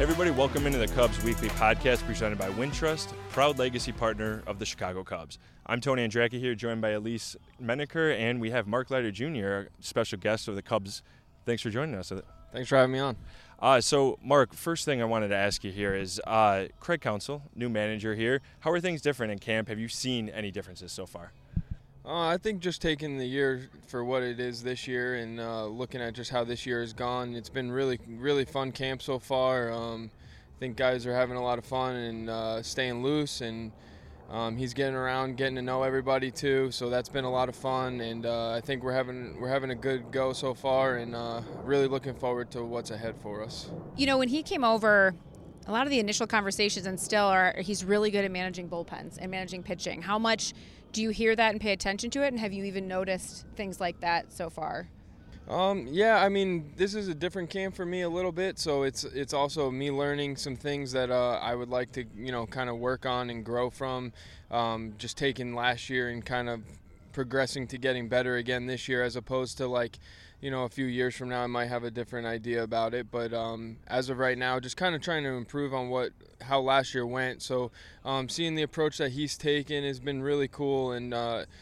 Everybody, welcome into the Cubs Weekly Podcast presented by Wintrust, proud legacy partner of the Chicago Cubs. I'm Tony Andracki here, joined by Elise Menaker, and we have Mark Leiter Jr., a special guest of the Cubs. Thanks for joining us. Thanks for having me on. So, Mark, first thing I wanted to ask you here is Craig Counsell, new manager here. How are things different in camp? Have you seen any differences so far? I think just taking the year for what it is this year and looking at just how this year has gone, it's been really fun camp so far. I think guys are having a lot of fun and staying loose, and he's getting around, getting to know everybody too. So that's been a lot of fun, and I think we're having a good go so far, and really looking forward to what's ahead for us. You know, when he came over, a lot of the initial conversations and still are he's really good at managing bullpens and managing pitching. How much do you hear that and pay attention to it, and have you even noticed things like that so far? Yeah, I mean, this is a different camp for me a little bit, so it's also me learning some things that I would like to, kind of work on and grow from. Just taking last year and kind of progressing to getting better again this year, as opposed to a few years from now I might have a different idea about it. But as of right now, just kind of trying to improve on how last year went. So seeing the approach that he's taken has been really cool. And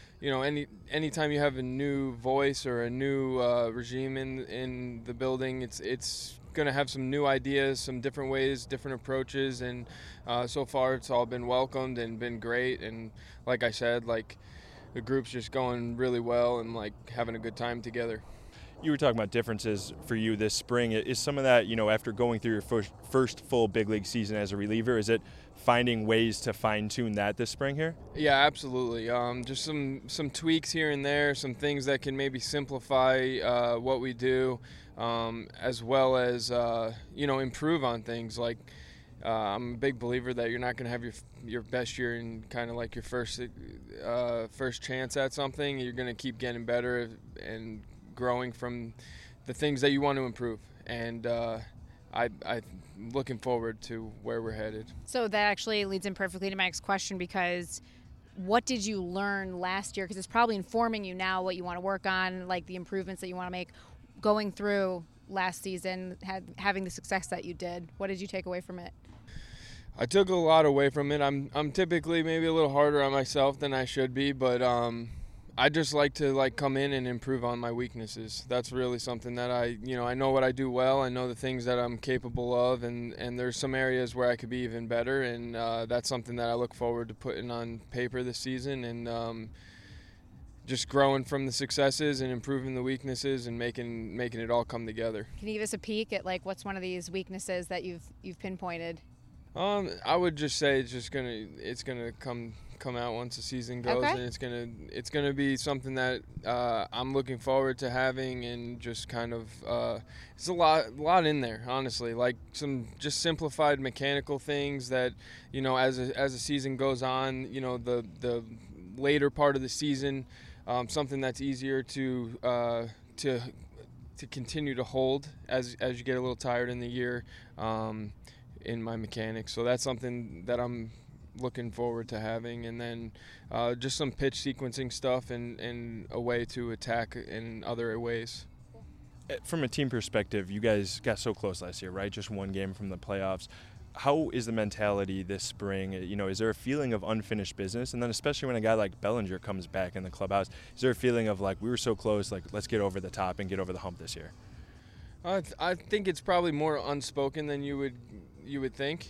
anytime you have a new voice or a new regime in the building, it's going to have some new ideas, some different ways, different approaches. And so far it's all been welcomed and been great. And like I said, the group's just going really well and having a good time together. You were talking about differences for you this spring. Is some of that, after going through your first full big league season as a reliever, is it finding ways to fine-tune that this spring here? Yeah, absolutely. Just some tweaks here and there, some things that can maybe simplify what we do, as well as, improve on things. I'm a big believer that you're not going to have your best year in kind of your first chance at something. You're going to keep getting better and growing from the things that you want to improve, and I'm looking forward to where we're headed. So that actually leads in perfectly to my next question, because what did you learn last year? Because it's probably informing you now what you want to work on, the improvements that you want to make going through last season, having the success that you did. What did you take away from it? I took a lot away from it. I'm typically maybe a little harder on myself than I should be, but I just like to come in and improve on my weaknesses. That's really something that I know what I do well. I know the things that I'm capable of, and there's some areas where I could be even better, and that's something that I look forward to putting on paper this season, and just growing from the successes and improving the weaknesses and making it all come together. Can you give us a peek at what's one of these weaknesses that you've pinpointed? I would just say it's gonna come out once the season goes, okay. And it's gonna be something that I'm looking forward to having, and just kind of it's a lot in there, honestly, some just simplified mechanical things that as the season goes on, the later part of the season, something that's easier to continue to hold as you get a little tired in the year. In my mechanics, so that's something that I'm looking forward to having, and then just some pitch sequencing stuff and a way to attack in other ways. From a team perspective, you guys got so close last year, right? Just one game from the playoffs. How is the mentality this spring? Is there a feeling of unfinished business? And then especially when a guy like Bellinger comes back in the clubhouse, is there a feeling of we were so close, let's get over the top and get over the hump this year? I think it's probably more unspoken than you would think.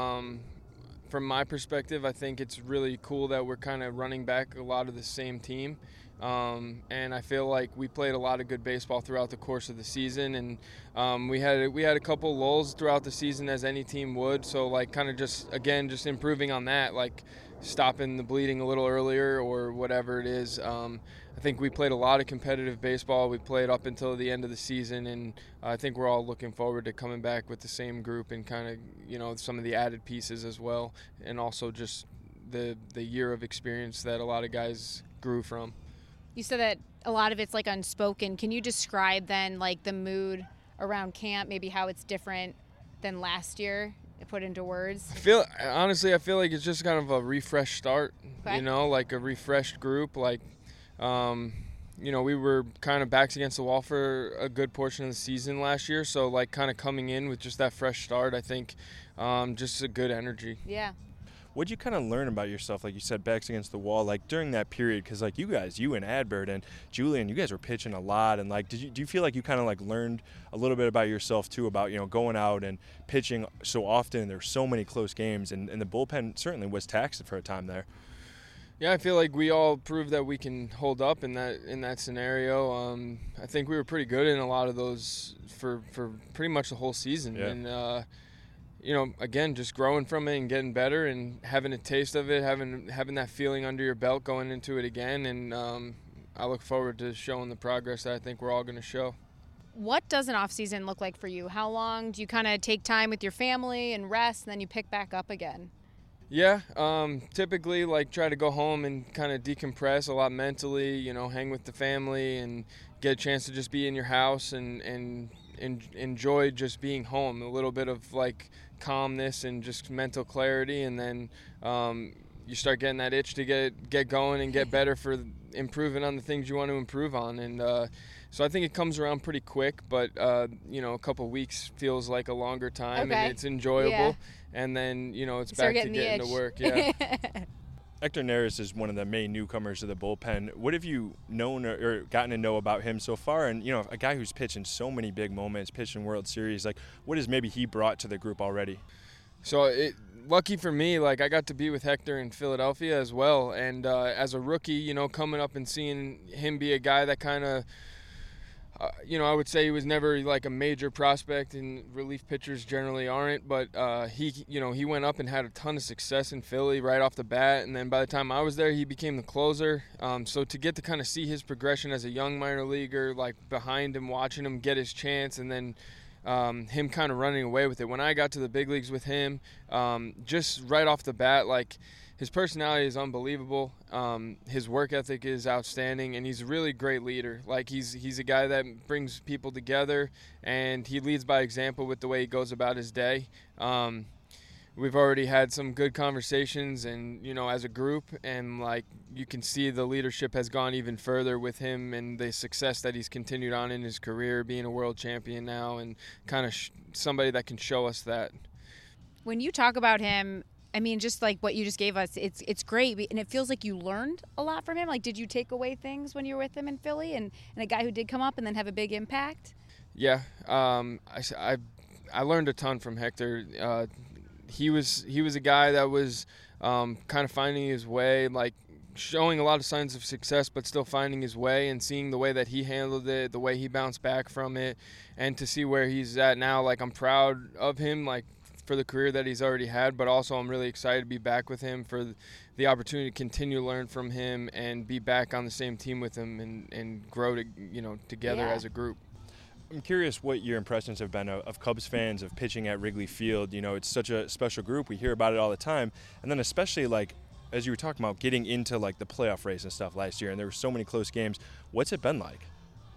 From my perspective, I think it's really cool that we're kind of running back a lot of the same team. And I feel like we played a lot of good baseball throughout the course of the season, and we had a couple lulls throughout the season, as any team would. So kind of just improving on that, stopping the bleeding a little earlier or whatever it is. I think we played a lot of competitive baseball. We played up until the end of the season, and I think we're all looking forward to coming back with the same group and kind of, some of the added pieces as well, and also just the year of experience that a lot of guys grew from. You said that a lot of it's unspoken. Can you describe then the mood around camp, maybe how it's different than last year, put into words? I feel like it's just kind of a refresh start, okay. A refreshed group, we were kind of backs against the wall for a good portion of the season last year. So, like, kind of coming in with just that fresh start, I think just a good energy. Yeah. What'd you kind of learn about yourself, like you said, backs against the wall, like during that period? Because like you and Adbert and Julian, you guys were pitching a lot, and like, do you feel like you kind of like learned a little bit about yourself too, about going out and pitching so often, and there's so many close games, and the bullpen certainly was taxed for a time there. Yeah, I feel like we all proved that we can hold up in that scenario. I think we were pretty good in a lot of those for pretty much the whole season, yeah. And again, just growing from it and getting better and having a taste of it, having that feeling under your belt going into it again. And I look forward to showing the progress that I think we're all going to show. What does an off season look like for you? How long do you kind of take time with your family and rest, and then you pick back up again? Yeah, typically like try to go home and kind of decompress a lot mentally, hang with the family and get a chance to just be in your house and enjoy just being home, a little bit of like calmness and just mental clarity, and then you start getting that itch to get going and get better for improving on the things you want to improve on. And so I think it comes around pretty quick, but a couple weeks feels like a longer time, okay. And it's enjoyable. Yeah. And then it's back to getting to work. Yeah. Hector Neris is one of the main newcomers to the bullpen. What have you known or gotten to know about him so far? And, a guy who's pitched in so many big moments, pitched in World Series, like what has maybe he brought to the group already? So lucky for me, like I got to be with Hector in Philadelphia as well. And as a rookie, coming up and seeing him be a guy that kind of, I would say he was never like a major prospect, and relief pitchers generally aren't, but he went up and had a ton of success in Philly right off the bat, and then by the time I was there, he became the closer. So to get to kind of see his progression as a young minor leaguer, like behind him, watching him get his chance, and then him kind of running away with it. When I got to the big leagues with him, just right off the bat, like his personality is unbelievable. His work ethic is outstanding, and he's a really great leader. Like he's a guy that brings people together, and he leads by example with the way he goes about his day. We've already had some good conversations, and as a group, and like you can see the leadership has gone even further with him, and the success that he's continued on in his career, being a world champion now, and kind of somebody that can show us that. When you talk about him, I mean, just like what you just gave us, it's great, and it feels like you learned a lot from him. Like, did you take away things when you were with him in Philly, and a guy who did come up and then have a big impact? Yeah, I learned a ton from Hector. He was a guy that was kind of finding his way, like showing a lot of signs of success, but still finding his way, and seeing the way that he handled it, the way he bounced back from it, and to see where he's at now. Like, I'm proud of him, like, for the career that he's already had, but also I'm really excited to be back with him, for the opportunity to continue to learn from him and be back on the same team with him and grow together as a group. I'm curious what your impressions have been of Cubs fans, of pitching at Wrigley Field. It's such a special group. We hear about it all the time. And then especially, like, as you were talking about, getting into, like, the playoff race and stuff last year, and there were so many close games. What's it been like?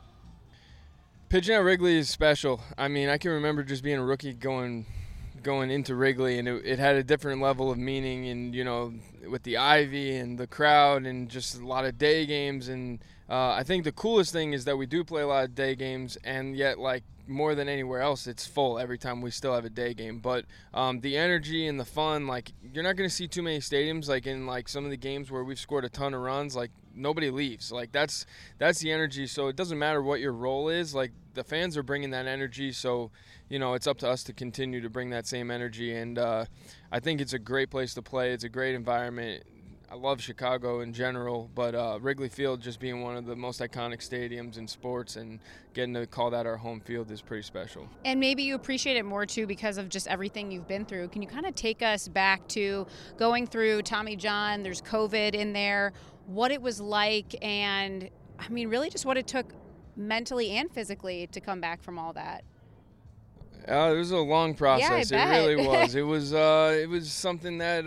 Pitching at Wrigley is special. I mean, I can remember just being a rookie going into Wrigley, and it had a different level of meaning, and with the ivy and the crowd and just a lot of day games. And I think the coolest thing is that we do play a lot of day games, and yet, like, more than anywhere else, it's full every time we still have a day game. But the energy and the fun, like, you're not going to see too many stadiums, like in like some of the games where we've scored a ton of runs, like nobody leaves. Like that's the energy. So it doesn't matter what your role is, like the fans are bringing that energy. So it's up to us to continue to bring that same energy. And I think it's a great place to play. It's a great environment. I love Chicago in general, but Wrigley Field just being one of the most iconic stadiums in sports, and getting to call that our home field is pretty special. And maybe you appreciate it more, too, because of just everything you've been through. Can you kind of take us back to going through Tommy John, there's COVID in there, what it was like, and, I mean, really just what it took mentally and physically to come back from all that? It was a long process. Yeah, it really was. It was something that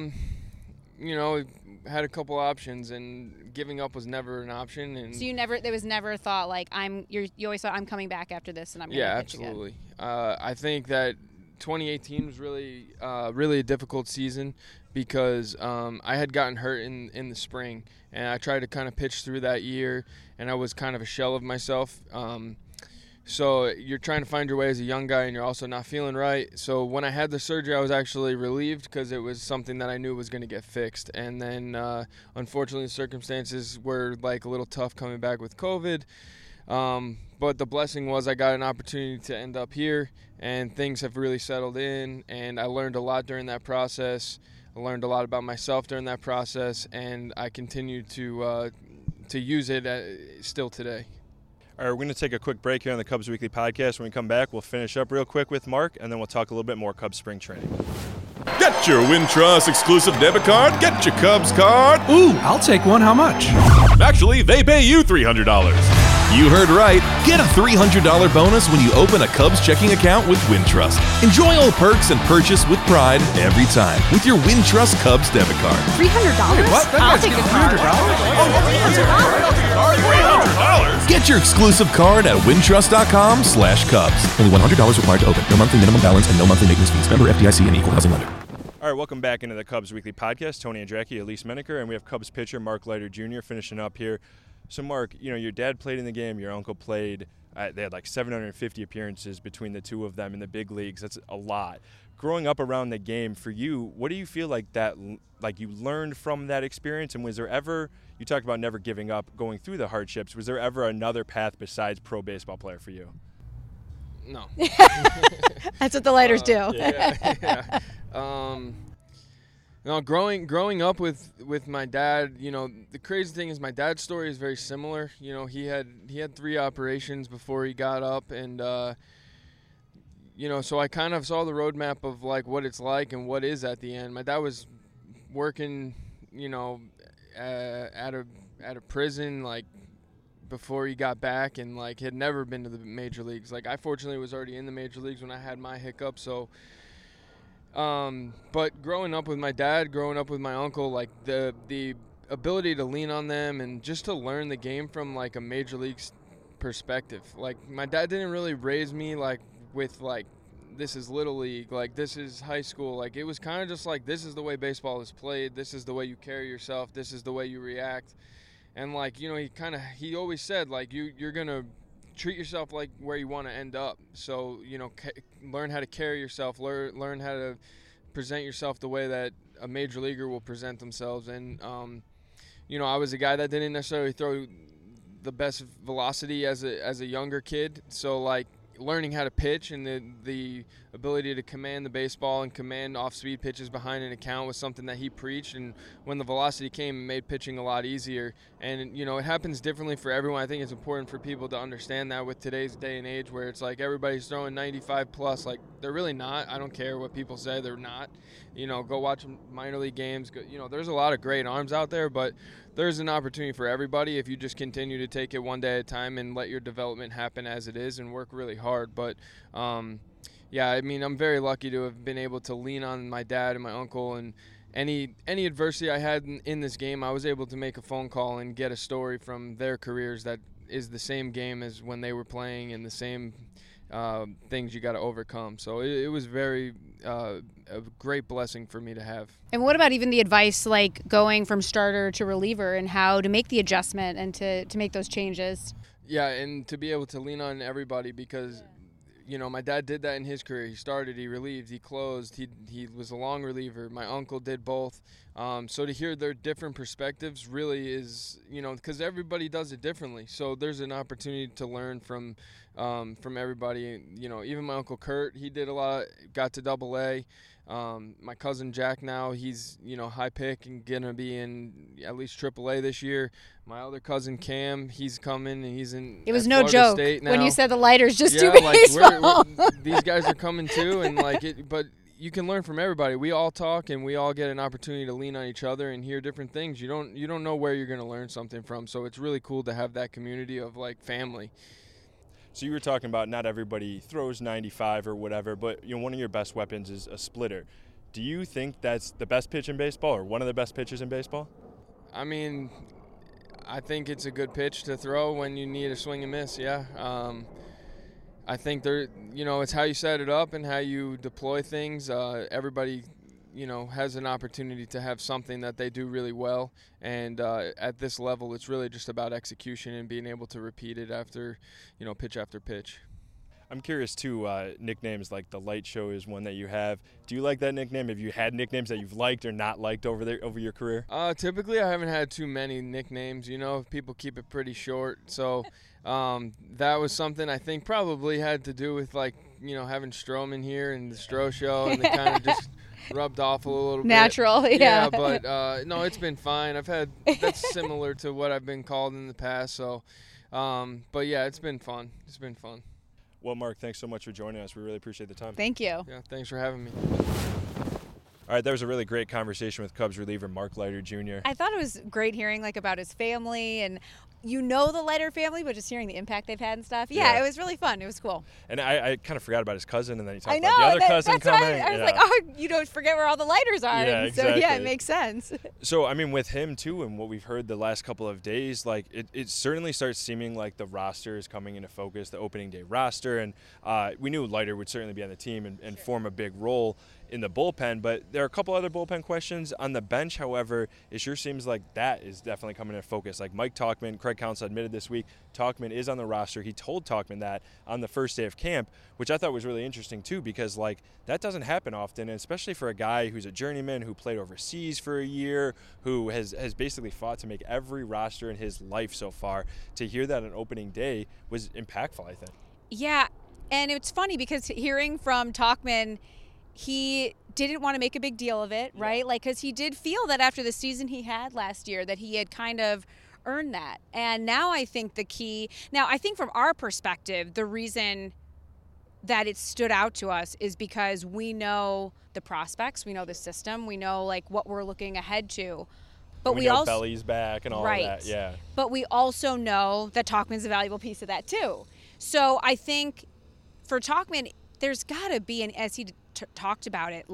had a couple options, and giving up was never an option. And so there was never thought like you always thought I'm coming back after this and I'm going to pitch again. Yeah, absolutely. I think that 2018 was really a difficult season because I had gotten hurt in the spring, and I tried to kind of pitch through that year, and I was kind of a shell of myself. So you're trying to find your way as a young guy, and you're also not feeling right. So when I had the surgery, I was actually relieved because it was something that I knew was going to get fixed. And then, unfortunately, the circumstances were like a little tough coming back with COVID. But the blessing was I got an opportunity to end up here, and things have really settled in. And I learned a lot during that process. I learned a lot about myself during that process, and I continue to use it still today. All right, we're going to take a quick break here on the Cubs Weekly Podcast. When we come back, we'll finish up real quick with Mark, and then we'll talk a little bit more Cubs spring training. Get your Wintrust exclusive debit card. Get your Cubs card. Ooh, I'll take one. How much? Actually, they pay you $300. You heard right. Get a $300 bonus when you open a Cubs checking account with Wintrust. Enjoy all perks and purchase with pride every time with your Wintrust Cubs debit card. $300? Wait, what? I'll take $300? $300? Get your exclusive card at wintrust.com/Cubs. Only $100 required to open. No monthly minimum balance and no monthly maintenance fees. Member FDIC and equal housing lender. All right, welcome back into the Cubs Weekly Podcast. Tony Andracki, Elise Menaker, and we have Cubs pitcher Mark Leiter Jr. finishing up here. So, Mark, your dad played in the game, your uncle played. They had like 750 appearances between the two of them in the big leagues. That's a lot. Growing up around the game, for you, what do you feel like you learned from that experience? And was there ever, you talked about never giving up, going through the hardships, was there ever another path besides pro baseball player for you? No. That's what the Lighters do. Yeah. No, growing up with my dad, the crazy thing is my dad's story is very similar. He had 3 operations before he got up, and so I kind of saw the roadmap of like what it's like and what is at the end. My dad was working, at a prison like before he got back, and like had never been to the major leagues. Like I fortunately was already in the major leagues when I had my hiccup, so. But growing up with my dad, growing up with my uncle, like the ability to lean on them and just to learn the game from like a major league perspective. Like my dad didn't really raise me like with like this is little league, like this is high school. Like it was kind of just like this is the way baseball is played. This is the way you carry yourself. This is the way you react. And like he always said like you're gonna treat yourself like where you want to end up. So, learn how to carry yourself, learn how to present yourself the way that a major leaguer will present themselves. And, I was a guy that didn't necessarily throw the best velocity as a younger kid. So, like, learning how to pitch and the ability to command the baseball and command off-speed pitches behind an account was something that he preached. And when the velocity came, it made pitching a lot easier. And, it happens differently for everyone. I think it's important for people to understand that with today's day and age where it's like everybody's throwing 95 plus. Like, they're really not. I don't care what people say. They're not. Go watch minor league games. There's a lot of great arms out there, but there's an opportunity for everybody if you just continue to take it one day at a time and let your development happen as it is and work really hard. But, I'm very lucky to have been able to lean on my dad and my uncle, and any adversity I had in this game, I was able to make a phone call and get a story from their careers that is the same game as when they were playing and the same things you got to overcome. So it was very a great blessing for me to have. And what about even the advice, like going from starter to reliever and how to make the adjustment and to make those changes? Yeah, and to be able to lean on everybody because my dad did that in his career. He started, he relieved, he closed, he was a long reliever. My uncle did both. So to hear their different perspectives really is, because everybody does it differently. So there's an opportunity to learn from everybody. Even my Uncle Kurt, he did a lot, got to AA. My cousin Jack now, he's, high pick and going to be in at least AAA this year. My other cousin Cam, he's coming and he's in It was no Florida joke State now. When you said the Lighters just do like baseball. these guys are coming too, and but you can learn from everybody. We all talk and we all get an opportunity to lean on each other and hear different things. You don't know where you're going to learn something from, so it's really cool to have that community of like family. So you were talking about not everybody throws 95 or whatever, but one of your best weapons is a splitter. Do you think that's the best pitch in baseball or one of the best pitches in baseball? I mean, I think it's a good pitch to throw when you need a swing and miss, yeah. I think it's how you set it up and how you deploy things. Everybody, has an opportunity to have something that they do really well. And at this level, it's really just about execution and being able to repeat it after, pitch after pitch. I'm curious, too, nicknames like the Light Show is one that you have. Do you like that nickname? Have you had nicknames that you've liked or not liked over your career? Typically, I haven't had too many nicknames. People keep it pretty short. So that was something I think probably had to do with, having Stroman here and the Stro Show, and they kind of just rubbed off a little bit. Natural, yeah. But, no, it's been fine. That's similar to what I've been called in the past. So, but, yeah, it's been fun. It's been fun. Well, Mark, thanks so much for joining us. We really appreciate the time. Thank you. Yeah, thanks for having me. All right, that was a really great conversation with Cubs reliever Mark Leiter Jr. I thought it was great hearing about his family and the Leiter family, but just hearing the impact they've had and stuff. Yeah, it was really fun. It was cool. And I kind of forgot about his cousin, and then he talked about the other cousin coming. I was like, you don't forget where all the Leiters are. Yeah, exactly. So, yeah, it makes sense. So, with him, too, and what we've heard the last couple of days, it certainly starts seeming like the roster is coming into focus, the opening day roster. And we knew Leiter would certainly be on the team and form a big role in the bullpen, but there are a couple other bullpen questions on the bench. However, it sure seems like that is definitely coming into focus. Like Mike Tauchman, Craig Counsell admitted this week, Tauchman is on the roster. He told Tauchman that on the first day of camp, which I thought was really interesting too, because that doesn't happen often, and especially for a guy who's a journeyman who played overseas for a year, who has basically fought to make every roster in his life so far. To hear that on opening day was impactful, I think. Yeah, and it's funny because hearing from Tauchman, he didn't want to make a big deal of it, right? Yeah. Because he did feel that after the season he had last year that he had kind of earned that. And now I think I think from our perspective, the reason that it stood out to us is because we know the prospects, we know the system, we know what we're looking ahead to. But we know also Belly's back and all of that, yeah. But we also know that Tauchman's a valuable piece of that too. So I think for Tauchman, there's got to be, and as he talked about it,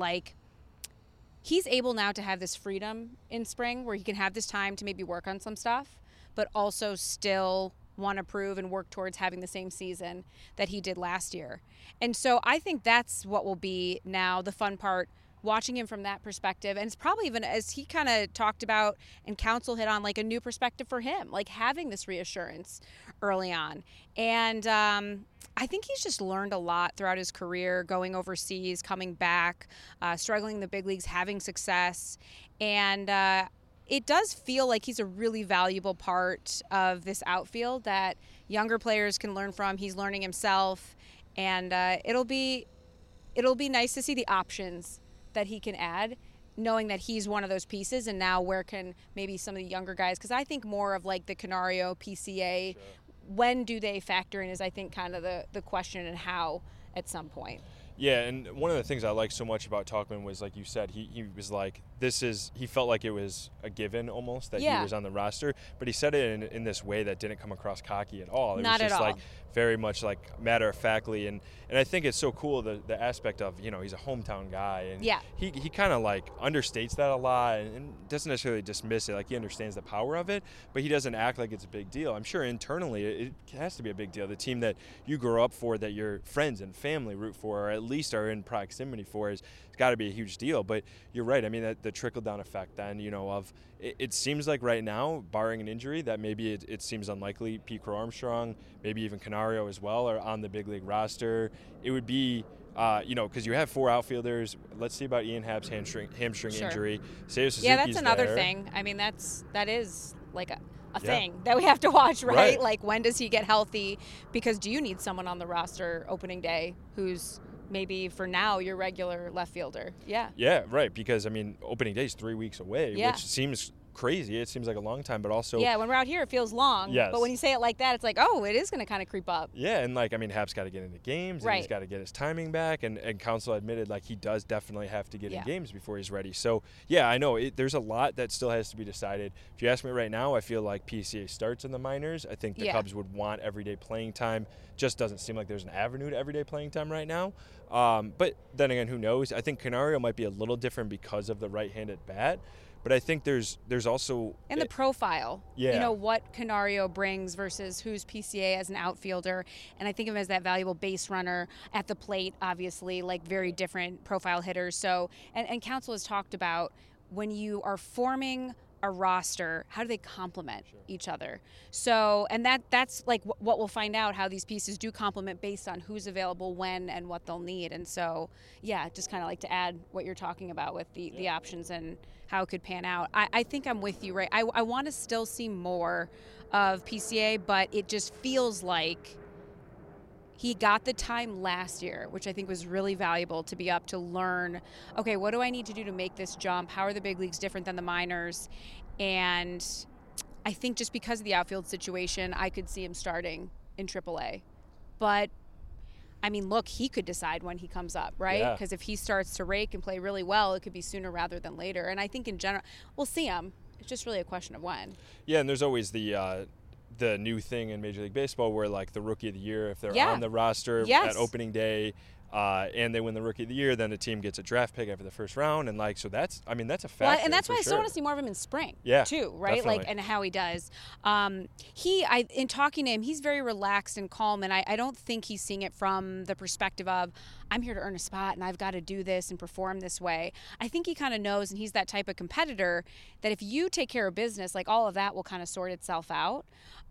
he's able now to have this freedom in spring where he can have this time to maybe work on some stuff, but also still want to prove and work towards having the same season that he did last year. And so I think that's what will be now the fun part, watching him from that perspective. And it's probably even, as he kind of talked about and Counsell hit on, a new perspective for him, having this reassurance early on. And I think he's just learned a lot throughout his career, going overseas, coming back, struggling in the big leagues, having success. And it does feel like he's a really valuable part of this outfield that younger players can learn from. He's learning himself. And it'll be nice to see the options that he can add, knowing that he's one of those pieces. And now where can maybe some of the younger guys, because I think more of the Canario, PCA, sure. When do they factor in is I think kind of the question, and how at some point. Yeah, and one of the things I liked so much about Tauchman was, like you said, he was he felt like it was a given almost that he was on the roster, but he said it in this way that didn't come across cocky at all. It Not was just at all. Very much matter-of-factly, and I think it's so cool the aspect of, he's a hometown guy, and he kind of understates that a lot and doesn't necessarily dismiss it. He understands the power of it, but he doesn't act like it's a big deal. I'm sure internally it has to be a big deal. The team that you grow up for, that your friends and family root for, or at least are in proximity for, it's got to be a huge deal. But you're right. I mean, the trickle-down effect then, of it seems like right now, barring an injury, that maybe it seems unlikely Pete Crow-Armstrong, maybe even Canario as well, are on the big league roster. It would be, because you have four outfielders. Let's see about Ian Happ's hamstring sure. injury. Seiya Suzuki's yeah, that's another there. thing. I mean, that is a thing that we have to watch, right? When does he get healthy? Because do you need someone on the roster opening day who's maybe for now your regular left fielder? Yeah. Yeah, right. Because, opening day is 3 weeks away, which seems crazy. It seems like a long time, but also... Yeah, when we're out here, it feels long. Yes. But when you say it like that, it's it is going to kind of creep up. Yeah, and Happ's got to get into games, and he's got to get his timing back, and Counsell admitted he does definitely have to get in games before he's ready. So, yeah, I know there's a lot that still has to be decided. If you ask me right now, I feel like PCA starts in the minors. I think the Cubs would want everyday playing time. Just doesn't seem like there's an avenue to everyday playing time right now. But then again, who knows? I think Canario might be a little different because of the right-handed bat. But I think there's also and the profile. Yeah. You know, what Canario brings versus who's PCA as an outfielder. And I think of him as that valuable base runner at the plate, obviously, like very different profile hitters. So, and Counsell has talked about when you are forming a roster, how do they complement each other? So, and that's like what we'll find out, how these pieces do complement based on who's available when and what they'll need. And so, yeah, just kind of like to add what you're talking about with the options and how it could pan out. I think I'm with you, right? I want to still see more of PCA, but it just feels like he got the time last year, which I think was really valuable to be up to learn, okay, what do I need to do to make this jump? How are the big leagues different than the minors? And I think just because of the outfield situation, I could see him starting in AAA. But, I mean, look, he could decide when he comes up, right? Because if he starts to rake and play really well, it could be sooner rather than later. And I think in general, we'll see him. It's just really a question of when. Yeah, and there's always the new thing in Major League Baseball where, like, the Rookie of the Year, if they're on the roster at opening day and they win the Rookie of the Year, then the team gets a draft pick after the first round. And, like, so that's a factor. Well, and that's why I still want to see more of him in spring, too, right? Definitely. Like, and how he does. In talking to him, he's very relaxed and calm, and I don't think he's seeing it from the perspective of, I'm here to earn a spot and I've got to do this and perform this way. I think he kind of knows, and he's that type of competitor, that if you take care of business, like, all of that will kind of sort itself out.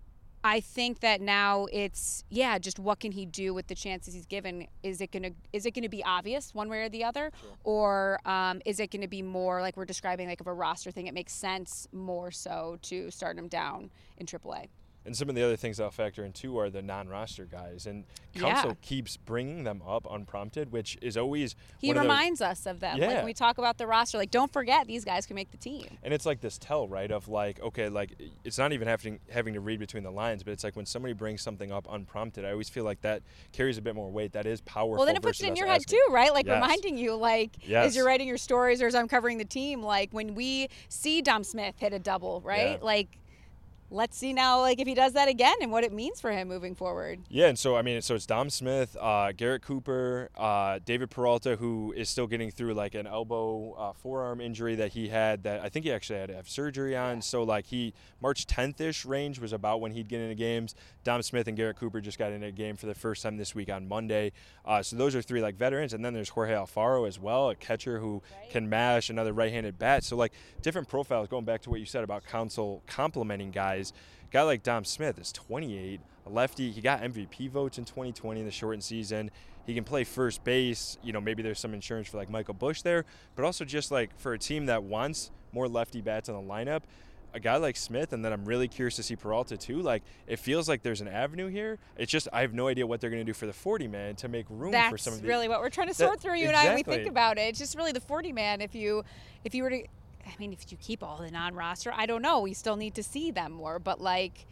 I think that now it's, just what can he do with the chances he's given? Is it gonna be obvious one way or the other? Sure. Or is it gonna be more like we're describing, like, of a roster thing? It makes sense more so to start him down in AAA. And some of the other things I'll factor in, too, are the non-roster guys. And Counsell keeps bringing them up unprompted, which is always He reminds us of them. Like, when we talk about the roster, like, don't forget these guys can make the team. And it's like this tell, right, of, like, okay, like, it's not even having to read between the lines, but it's like when somebody brings something up unprompted, I always feel like that carries a bit more weight. That is powerful. Well, then it puts it in your head, too, right? Like, reminding you, like, as you're writing your stories or as I'm covering the team, like, when we see Dom Smith hit a double, right? Like, let's see now, like, if he does that again and what it means for him moving forward. Yeah, and so, I mean, so it's Dom Smith, Garrett Cooper, David Peralta, who is still getting through, like, an elbow forearm injury that he had that I think he actually had to have surgery on. Yeah. So, like, March 10th-ish range was about when he'd get into games. Dom Smith and Garrett Cooper just got into a game for the first time this week on Monday. So those are three, like, veterans. And then there's Jorge Alfaro as well, a catcher who can mash, another right-handed bat. So, like, different profiles, going back to what you said about Counsell complimenting guys. A guy like Dom Smith is 28, a lefty. He got MVP votes in 2020 in the shortened season. He can play first base. You know, maybe there's some insurance for, like, Michael Busch there, but also just, like, for a team that wants more lefty bats in the lineup, a guy like Smith, and then I'm really curious to see Peralta too. Like, it feels like there's an avenue here. It's just I have no idea what they're going to do for the 40-man to make room for some of these. That's really what we're trying to sort through. You and I, we think about it. It's just really the 40-man. If you were to, I mean, if you keep all the non-roster, I don't know. We still need to see them more. But, like,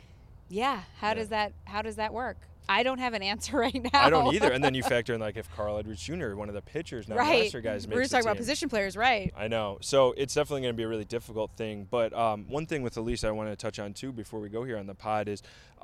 how does that work? I don't have an answer right now. I don't either. And then you factor in, like, if Carl Edwards Jr., one of the pitchers, non-roster guys, makes the team. We're just talking about position players, right? I know. So it's definitely going to be a really difficult thing. But one thing with Elise I want to touch on, too, before we go here on the pod is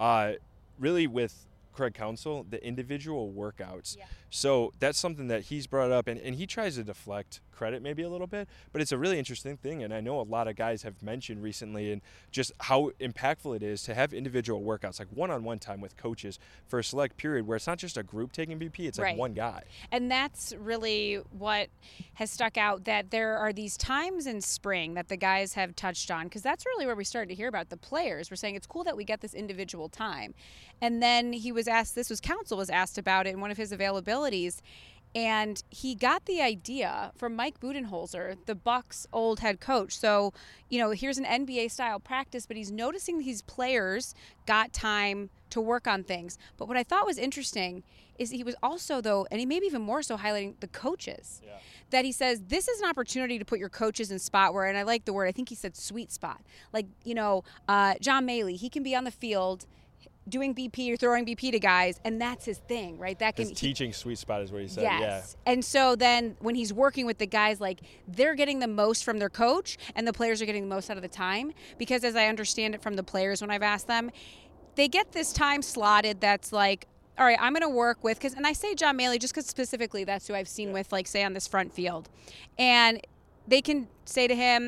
really with Craig Counsell, the individual workouts. Yeah. So that's something that he's brought up, and he tries to deflect credit maybe a little bit, but it's a really interesting thing, and I know a lot of guys have mentioned recently and just how impactful it is to have individual workouts, like one-on-one time with coaches for a select period where it's not just a group taking BP, it's like one guy. And that's really what has stuck out, that there are these times in spring that the guys have touched on, because that's really where we started to hear about the players. We're saying it's cool that we get this individual time. And then he was asked, Counsell was asked about it in one of his availabilities, and he got the idea from Mike Budenholzer, the Bucks' old head coach. So, you know, here's an NBA-style practice, but he's noticing these players got time to work on things. But what I thought was interesting is he was also, though, and he maybe even more so, highlighting the coaches. Yeah. That he says, this is an opportunity to put your coaches in spot where, and I like the word, I think he said sweet spot. Like, you know, John Maley, he can be on the field doing BP or throwing BP to guys, and that's his thing, right? That can teaching sweet spot is what he said. Yes. Yeah. And so then when he's working with the guys, like, they're getting the most from their coach, and the players are getting the most out of the time, because as I understand it from the players when I've asked them, they get this time slotted that's like, all right, I'm going to work with, and I say John Maley just because specifically that's who I've seen with, like, say, on this front field. And they can say to him,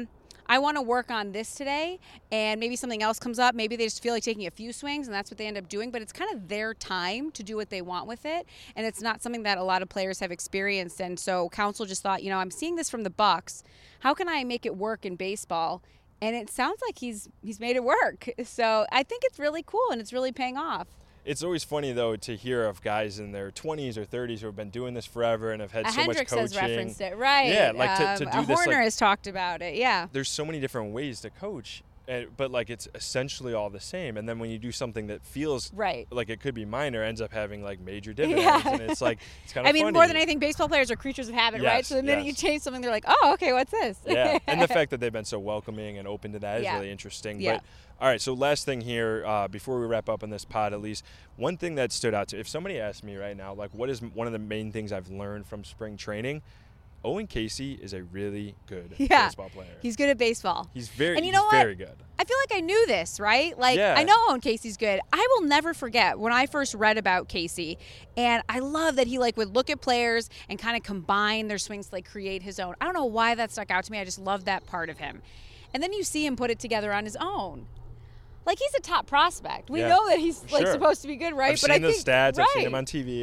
I want to work on this today, and maybe something else comes up. Maybe they just feel like taking a few swings, and that's what they end up doing. But it's kind of their time to do what they want with it, and it's not something that a lot of players have experienced. And so Counsell just thought, I'm seeing this from the Bucks. How can I make it work in baseball? And it sounds like he's made it work. So I think it's really cool, and it's really paying off. It's always funny, though, to hear of guys in their 20s or 30s who have been doing this forever and have had so much Hendricks coaching. has referenced it, right? Yeah, like to do this. Horner has talked about it, yeah. There's so many different ways to coach, but like it's essentially all the same. And then when you do something that feels like it could be minor, ends up having like major dividends. Yeah. And it's like, it's kind of funny. More than anything, baseball players are creatures of habit, right? So the minute you change something, they're like, oh, okay, what's this? Yeah, and the fact that they've been so welcoming and open to that is really interesting. Yeah. But all right, so last thing here, before we wrap up on this pod, at least, one thing that stood out to, if somebody asked me right now, like, what is one of the main things I've learned from spring training? Owen Casey is a really good baseball player. He's good at baseball. He's very, and you know very good. I feel like I knew this, right? Like, I know Owen Casey's good. I will never forget when I first read about Casey, and I love that he would look at players and kind of combine their swings to create his own. I don't know why that stuck out to me. I just love that part of him. And then you see him put it together on his own. Like, he's a top prospect. We know that he's supposed to be good, right? I've seen the stats. I've seen him on TV.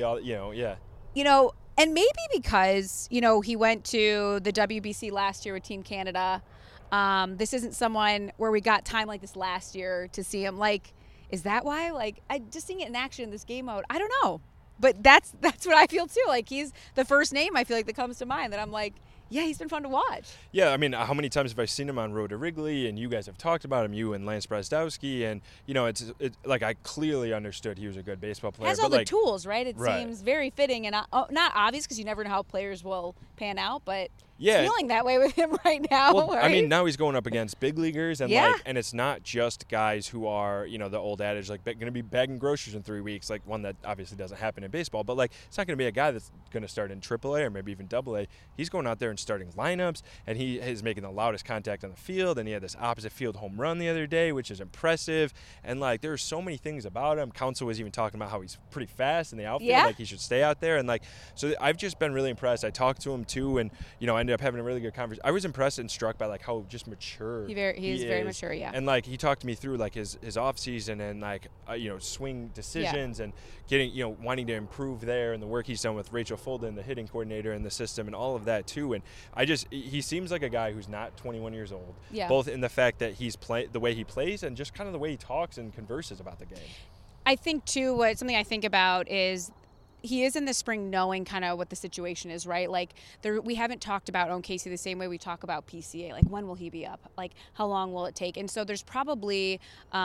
And maybe because, he went to the WBC last year with Team Canada. This isn't someone where we got time like this last year to see him. Like, is that why? Like, just seeing it in action in this game mode, I don't know. But that's what I feel, too. Like, he's the first name I feel like that comes to mind that I'm like, yeah, he's been fun to watch. Yeah, I mean, how many times have I seen him on Road to Wrigley, and you guys have talked about him, you and Lance Brazdowski, and, it's like I clearly understood he was a good baseball player. Has all the tools, right? It seems very fitting and not obvious because you never know how players will pan out, but feeling that way with him right now. Well, right? I mean, now he's going up against big leaguers, and and it's not just guys who are, the old adage, like going to be bagging groceries in 3 weeks, like one that obviously doesn't happen in baseball, but like it's not going to be a guy that's going to start in AAA or maybe even AA. He's going out there and starting lineups, and he is making the loudest contact on the field, and he had this opposite field home run the other day, which is impressive. And like there's so many things about him. Counsell was even talking about how he's pretty fast in the outfield, like he should stay out there, and like so I've just been really impressed. I talked to him too, and I ended up having a really good conversation. I was impressed and struck by like how just mature he is very mature, and like he talked to me through like his off season and like swing decisions and getting wanting to improve there, and the work he's done with Rachel Fulden, the hitting coordinator in the system, and all of that too. And he seems like a guy who's not 21 years old, both in the fact that he's the way he plays and just kind of the way he talks and converses about the game. I think too, something I think about is he is in the spring knowing kind of what the situation is, right? Like we haven't talked about Owen Casey the same way we talk about PCA. Like, when will he be up? Like, how long will it take? And so there's probably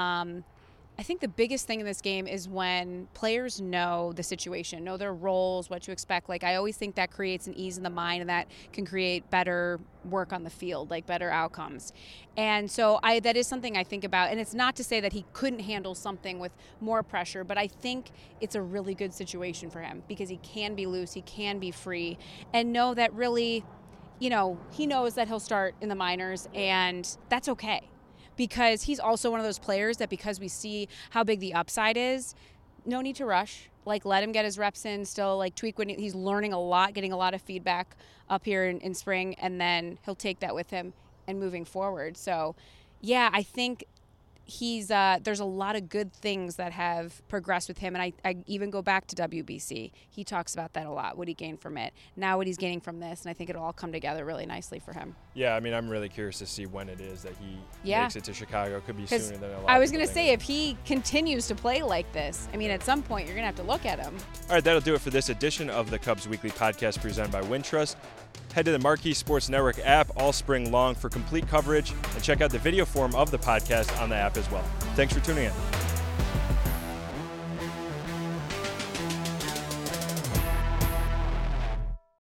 I think the biggest thing in this game is when players know the situation, know their roles, what to expect. Like, I always think that creates an ease in the mind, and that can create better work on the field, like better outcomes. And so that is something I think about. And it's not to say that he couldn't handle something with more pressure, but I think it's a really good situation for him because he can be loose, he can be free, and know that really, he knows that he'll start in the minors, and that's okay. Because he's also one of those players that, because we see how big the upside is, no need to rush. Like, let him get his reps in, still like tweak when he's learning a lot, getting a lot of feedback up here in spring, and then he'll take that with him and moving forward. So, yeah, I think there's a lot of good things that have progressed with him, and I even go back to WBC. He talks about that a lot, what he gained from it, now what he's gaining from this, and I think it'll all come together really nicely for him. Yeah, I mean, I'm really curious to see when it is that he makes it to Chicago. It could be sooner than a lot. I was going to say, if he continues to play like this, I mean, at some point you're going to have to look at him. All right, that'll do it for this edition of the Cubs Weekly Podcast presented by Wintrust. Head to the Marquee Sports Network app all spring long for complete coverage, and check out the video form of the podcast on the app as well. Thanks for tuning in.